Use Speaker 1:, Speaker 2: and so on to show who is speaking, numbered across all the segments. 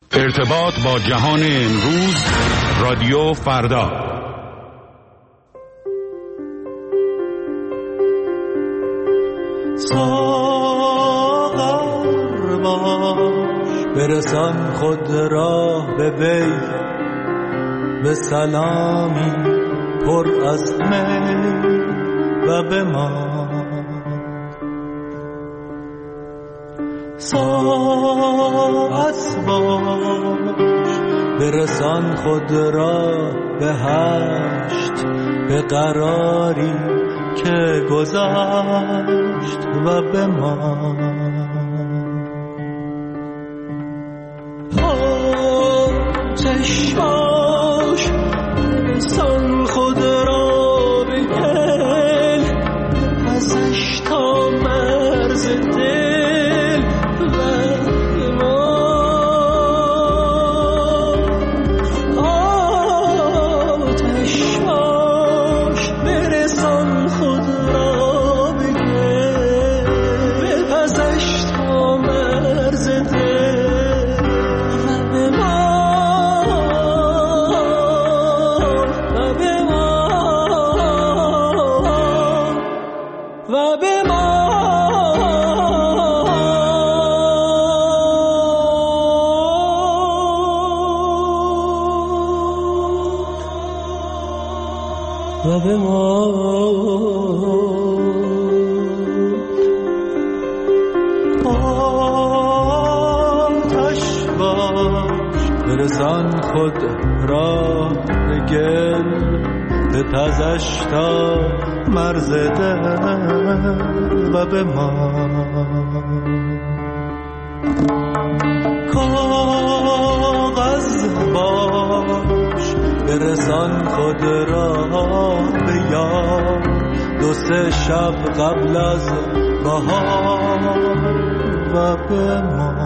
Speaker 1: ارتباط با جهان امروز، رادیو فردا.
Speaker 2: ساغر باش برسان خود را به وی، به سلامی پر از می و به ما. ساعت باش برسان خود را به هشت، به قراری که گذشت و به ما. آتش باش برسان خود را به گل، ازش تا مرز دل و به ما. آتش باش برسان خود را به گل، ازش تا مرز دل و به ما. آتش باش برسان خود را به گل، به تازش تا مرز دل و به ما. کاغذ باش برسان خود را به یار، دو سه شب قبل از بهار و به ما.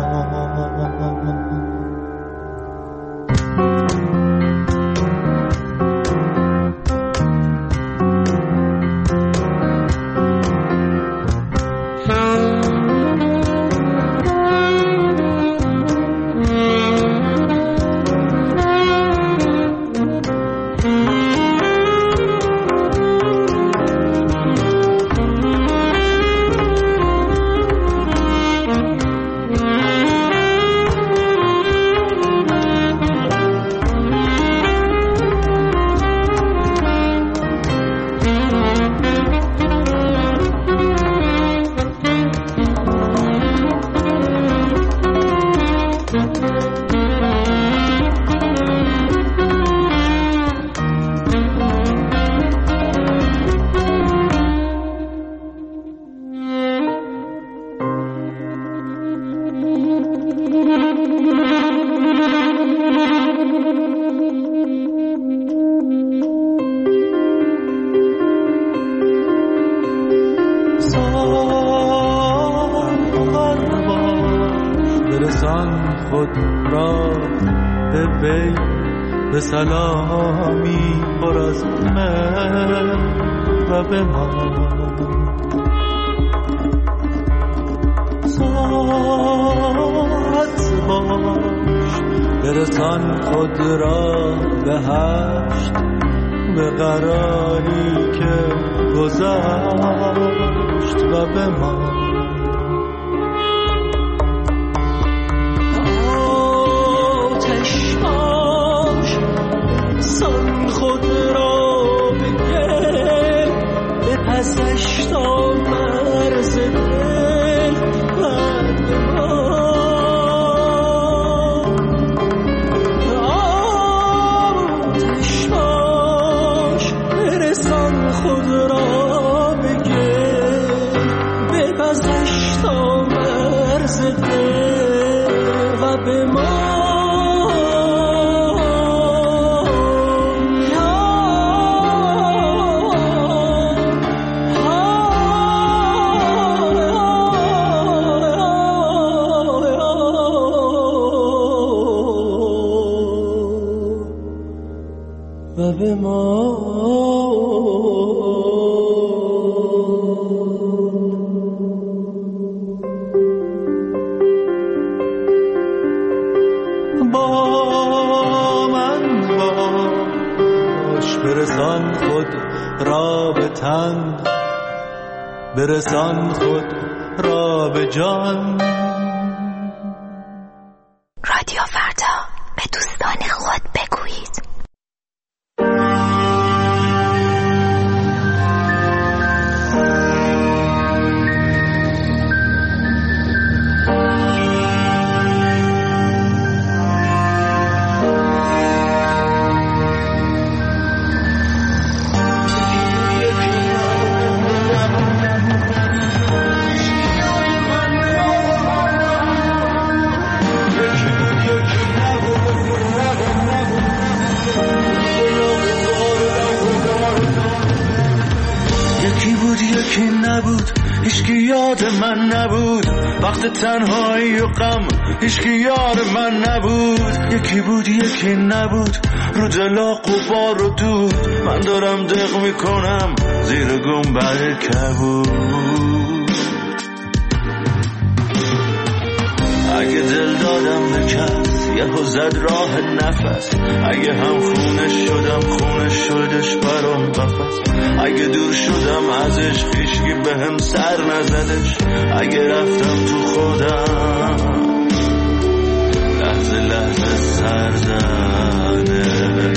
Speaker 2: به سلامی پر از من و به ما. ساعت باش برسان خود را به هشت، به قراری که گذشت و به ما. خود را بگه به پسش تا مرز دل و به ما. آتش باش برسان خود را بگه به پسش با من باش، برسان خود را به تن، برسان خود را به جان.
Speaker 3: رادیو فردا، به دوستان خود بگویید.
Speaker 2: یکی نبود، هیچکی یاد من نبود، وقت تنهایی و غم هیچکی یار من نبود. یکی بود یکی نبود، رو دلا غبار و دود، من دارم دق میکنم زیر گنبد کبود. اگه دل دادم به کس یهو زد راه نفس، اگه هم خونش شدم خونش شدش برام قفس، اگه دور شدم ازش هیچکی بهم سر نزدش، اگه رفتم تو خودم لحظه لحظه سر زنه.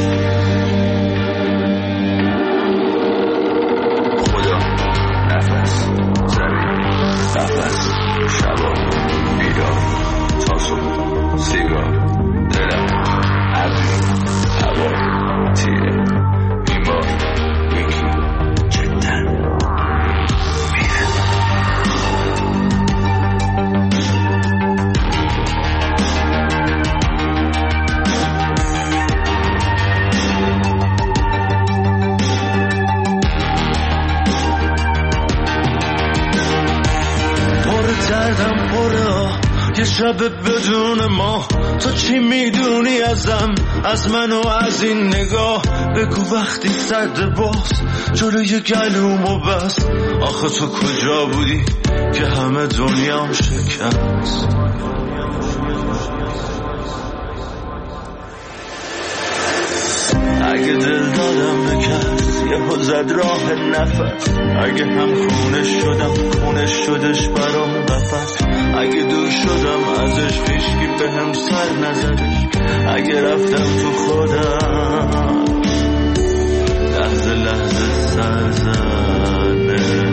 Speaker 2: خدا نفس زمین قفس شبا بیدار تا صبح سیگار دلم ابری هوا تیره بیمار یکی جدا میره. پر دردم پره یه شب بدون ما، تو چی میدونی ازم، از من و از این نگاه؟ بگو وقتی صد باز جلوی گلومو بست، آخه تو کجا بودی که همه دنیام شکست؟ اگه دل دادم به کس یهو زد راه نفس، اگه هم خونش شدم خونش شدش برام قفس، اگه دور شدم ازش هیچکی بهم سر نزدش، اگه رفتم تو خودم لحظه لحظه سر زنه.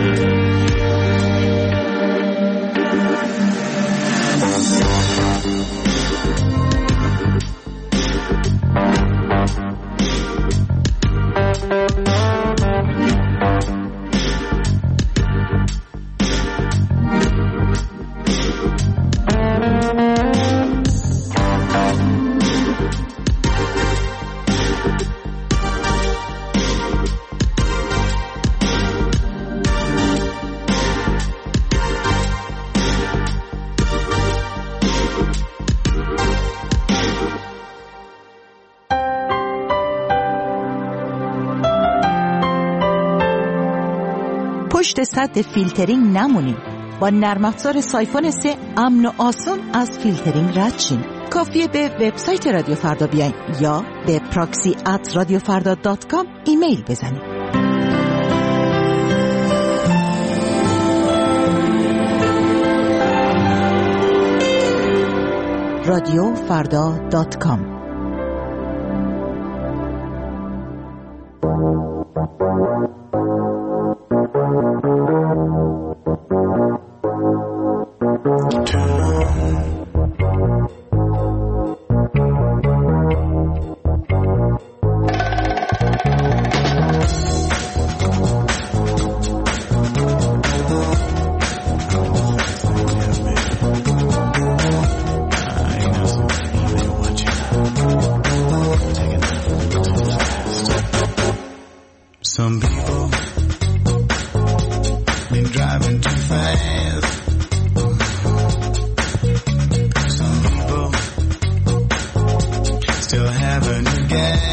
Speaker 4: پشت سد فیلترینگ نمونید. با نرم افزار سایفون 3 امن و آسان از فیلترینگ رد شین. کافیه به وبسایت رادیو فردا بیاین یا به proxy@radiofarda.com ایمیل بزنید. radiofarda.com.
Speaker 5: Some people been driving too fast. Some people still having a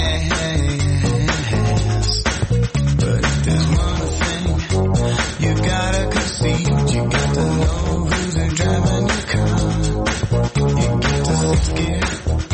Speaker 5: gas. But if there's one thing you gotta concede, you got to know who's driving your car. You got to fix gear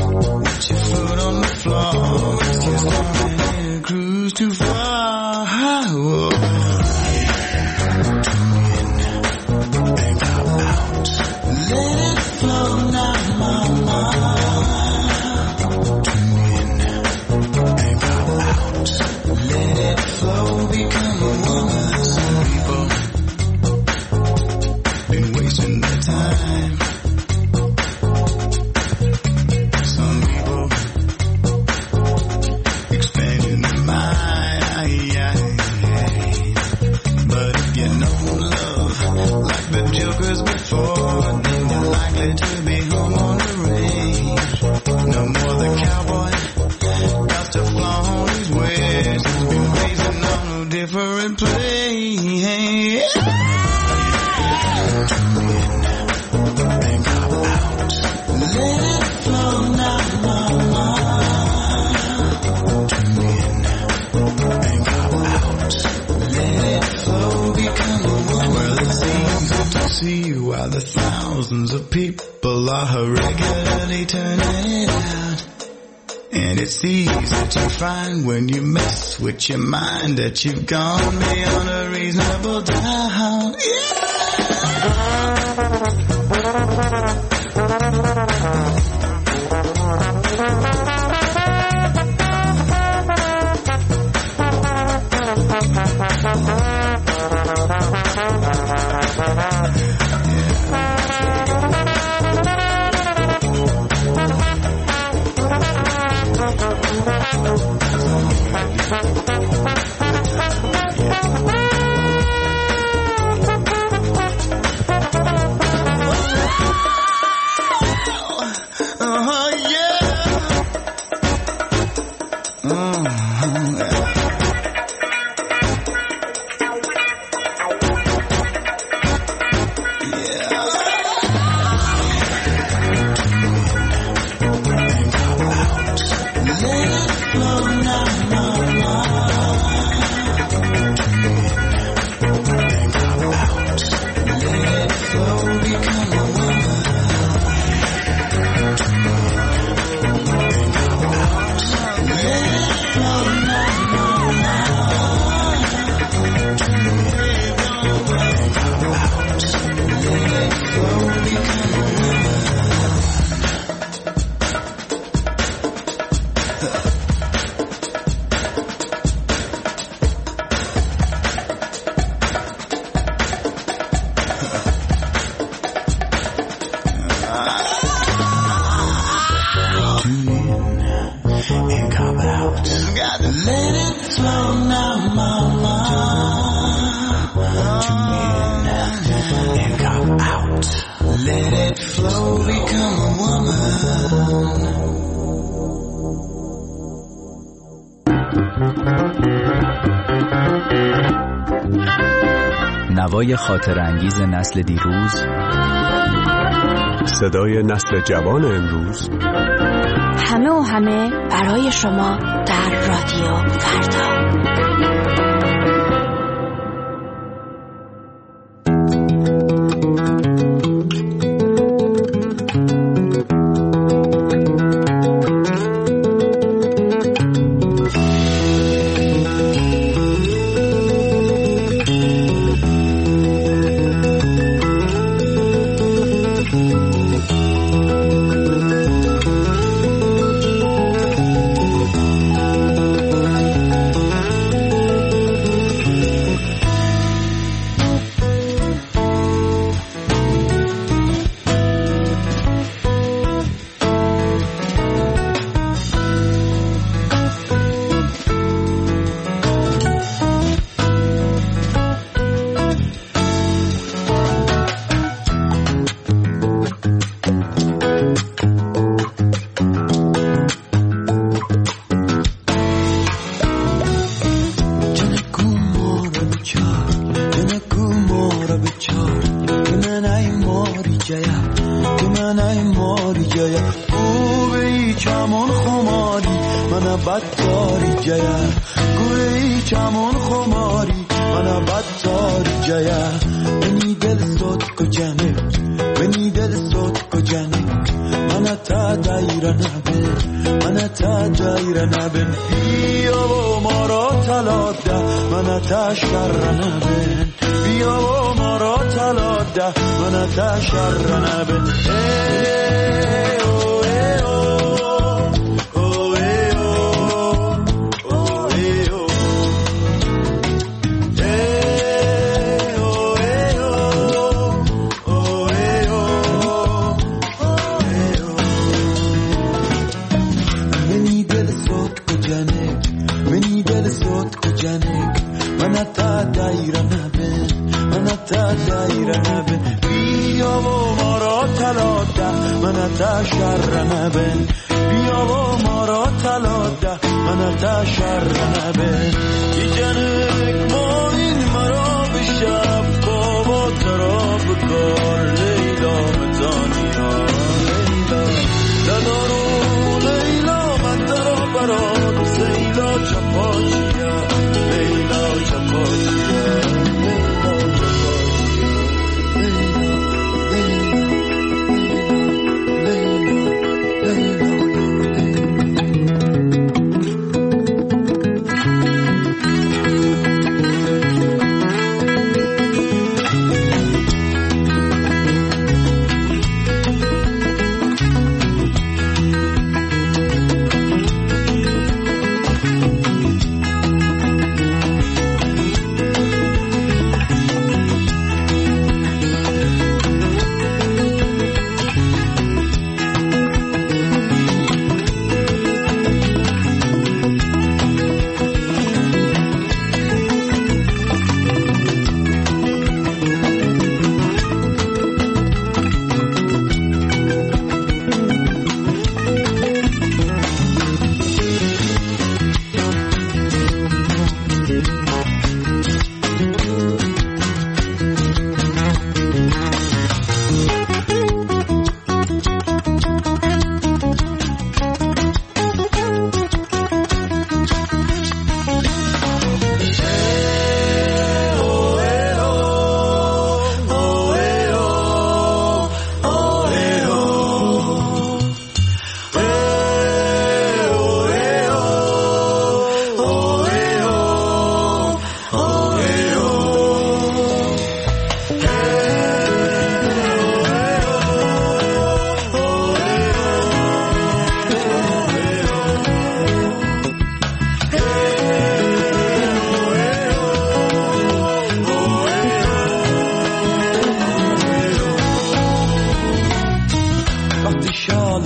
Speaker 5: people are regularly turning it out. And it's easy to find when you mess with your mind that you've gone beyond a reasonable doubt.
Speaker 6: نوای خاطر انگیز نسل دیروز،
Speaker 1: صدای نسل جوان امروز،
Speaker 3: همه و همه برای شما در رادیو فردا.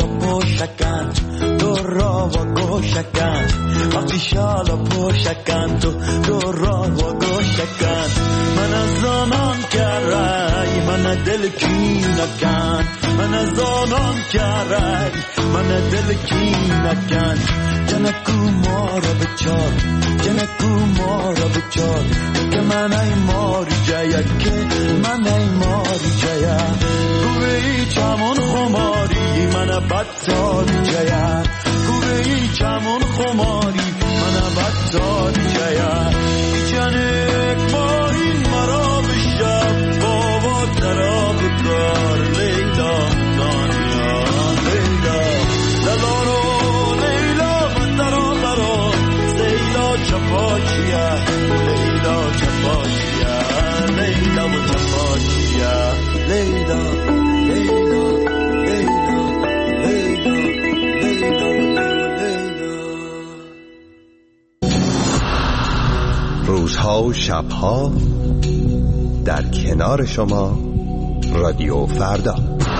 Speaker 2: پشکند دو را و گوشکند وقتی شالا پشکند دو را و گوشکند من از آنان که رای من دل کی نکند من از آنان که رای من دل کی نکند جنکو ما را بچار جنکو ما را بچار که من ای ماری جایا که من ای ماری جایا گوی چمون خماری من بدتاری جایا گوی چمون خماری من بدتاری جایا جنک ماری مرا بشب بابا درا بکار لیلا دانیا لیلا لالارو لیلا بندرا لارو لیلا چپاچیا لیلا چپاچیا لیلا و چپاچیا لیلا لیلا لیلا لیلا لیلا
Speaker 7: روزها و شبها در کنار شما رادیو فردا.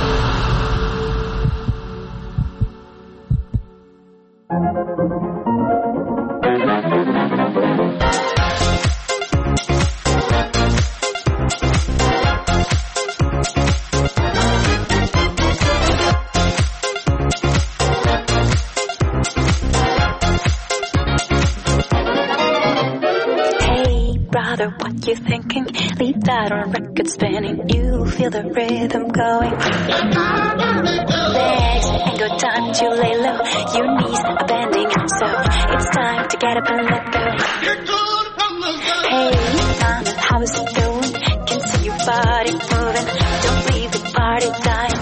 Speaker 8: What you thinking? Leave that on record spinning. You feel the rhythm going. Legs ain't got time to lay low. Your knees are bending, so it's time to get up and let go. Hey, mama, how's it going? Can see your body moving. Don't leave the party dying.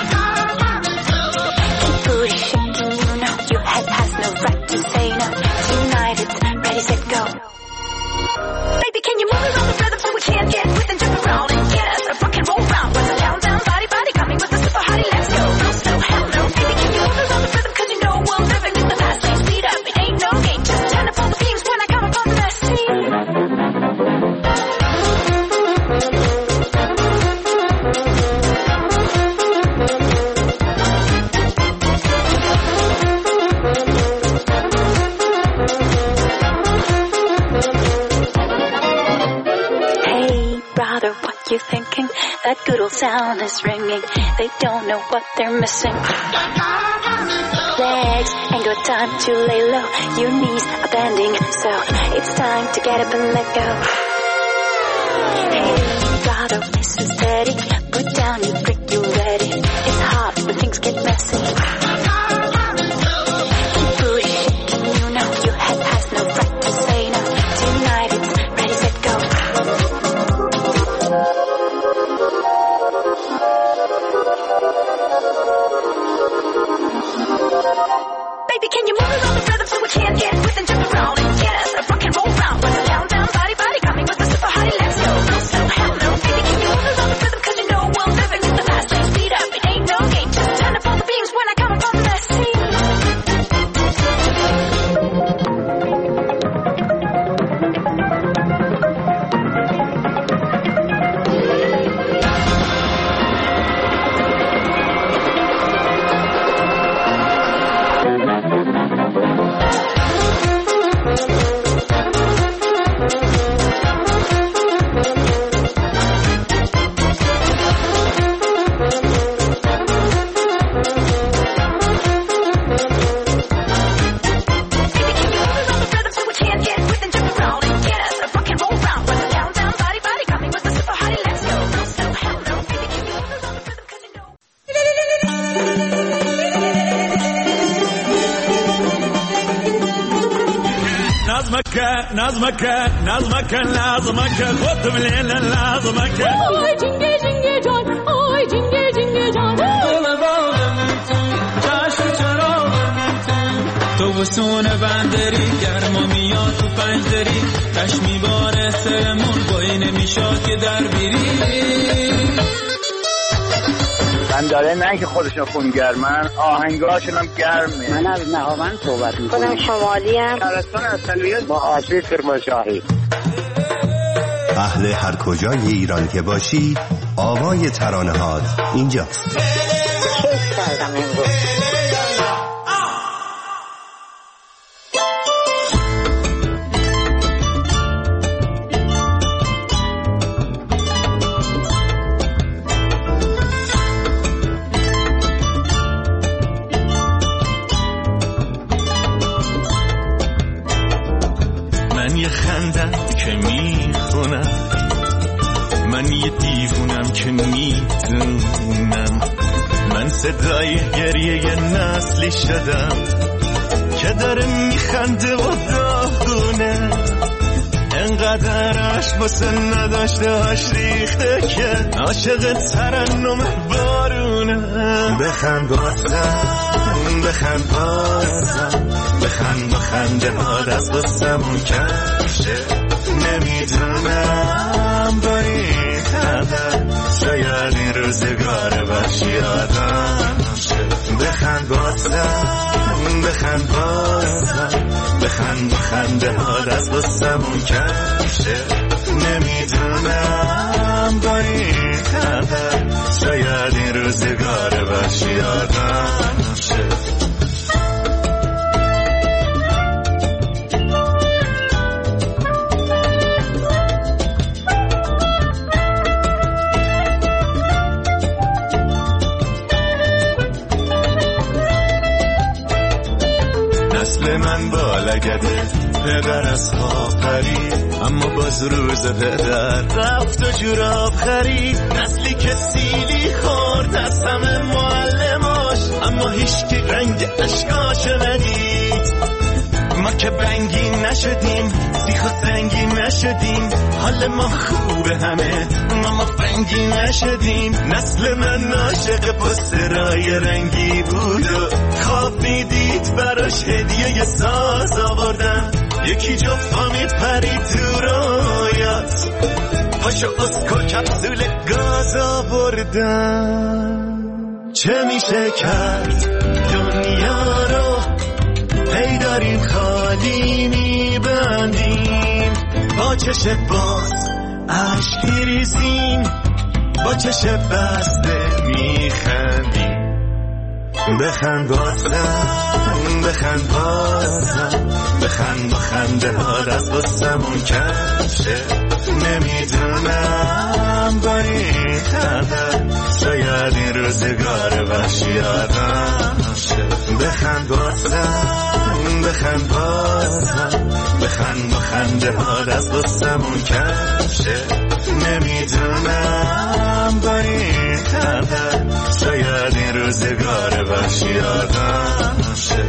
Speaker 8: Keep booty shaking, you know your head has no right to say no. Tonight it's ready, set, go. Baby, can you move around the rhythm so we can't get with and jump around and get us a rock and roll round? What's the countdown? Body, body coming with the super hottie. Let's go. No slow, hell no. Baby, can you move around the rhythm? Cause you know I'm living in the fast lane. Speed up, it ain't no game. Just turn up all the beams when I come up on the scene. You thinking that good old sound is ringing? They don't know what they're missing. Legs ain't got time to lay low. Your knees are bending, so it's time to get up and let go. Hey, brother, listen steady. Put down your brick, you ready? It's hot when things get messy. Keep booty shaking, you know your head has no right to say no. Tonight it's ready, set, go. Baby, can you move around the rhythm so we can't get with and jump around and get us a rock and roll round? What's the countdown? Body, body coming with the super hottie. Let's go. No slow, hell no. Baby, can you move around the rhythm? Cause you know I'm living in the fast lane. Speed up, it ain't no game. Just turn up all the beams when I come up on the scene.
Speaker 2: نظمك لازمك خد من لازمك
Speaker 9: آی جنگه جنگه جان آی جنگه جنگه جان
Speaker 10: چشم چراغ تو بسون بندری گرما میاد تو پنجدری کش میباره سرمون بایی نمیشاد که در بیری
Speaker 11: من داره نه که خودشون خونگرمن آهنگاشون هم گرمه.
Speaker 12: من از نهاوند صحبت میکنم.
Speaker 13: خودم شمالی هم
Speaker 11: شهرستان اصلیت با آشی کرمانشاهی.
Speaker 7: اهل هر کجای ایران که باشی آوای ترانه‌هات اینجاست.
Speaker 13: کیف کردم امروز
Speaker 2: میخندن که میخونم، من یه دیوونم که میدونم، من صدای گریه یه نسلی شدم که داره میخنده و داغونه، انقدرش واسه نداشتهاش ریخته که عاشق ترنم بارونه. بخند بازم، بخند بازم، بخند بخنده ها دست بستمون کشه، نمیدونم با این خبر شاید این روزگار بخشی آدم شه. بخند بازم، بخند بازم، بخند بخنده ها دست بستمون کشه، نمیدونم با این خبر شاید این روزگار بخشی آدم شه. نسل من بالگده، پدر از خواب پرید، اما باز روز پدر رفت و جوراب خرید. نسلی که سیلی خورد از همه معلماش، اما هیچکی رنگ اشکاشو ندید. ما که بنگی نشدیم، سیخ و سنگی نشدیم، حال ما خوبه همه، ما بنگی نشدیم. نسل من عاشق پسترای رنگی بود و خواب میدید براش هدیه ساز آوردن، یکی جفتامید پرید تو رویات، پاشو اسکو کپسول گاز آوردن. چه میشه کرد دنیا رو هی داریم خالی میبندیم، با چش باز عشق ریزیم، با چش بسته میخندیم. بخند بازم، بخند بازم، بخند بخنده ها دست بستمون کشه، نمیدونم با این خبر شاید این روزگار وحشی آدم شه. بخند بازم، بخند بازم، بخند بخنده ها دست بستمون کشه، نمیدونم با این خبر شاید این روزگار وحشی آدم شه.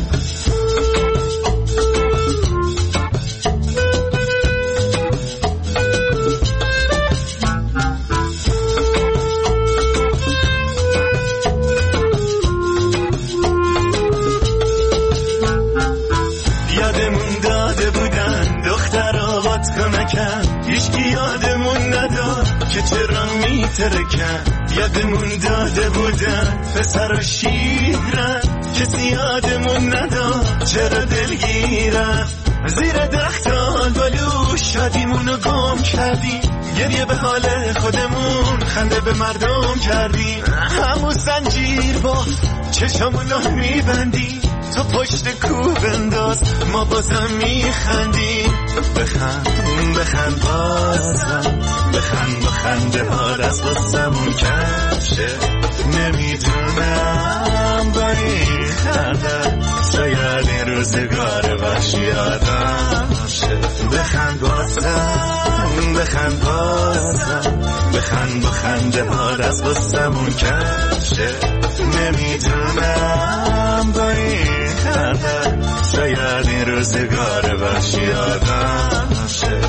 Speaker 2: هیچکی یادمون نداد که چرا میترکن، یادمون داده بودن پسر و شیرن، کسی یادمون نداد چرا دلگیرن. زیر درختان بالو شادیمونو گم کردیم، گریه به حال خودمون خنده به مردم کردیم. همون زنجیر با چشمونو میبندیم، تو پشت کوه بنداز ما بازم میخندیم. بخند بخند بازم، بخند بخنده ها دست بستمون کشه، نمیدونم با این خبر شاید این روزگار وحشی آدم شه. بخند بازم، بخند بازم، بخند بخنده ها دست بستمون کشه، نمیدونم با این خبر شاید این روزگار وحشی آدم شه.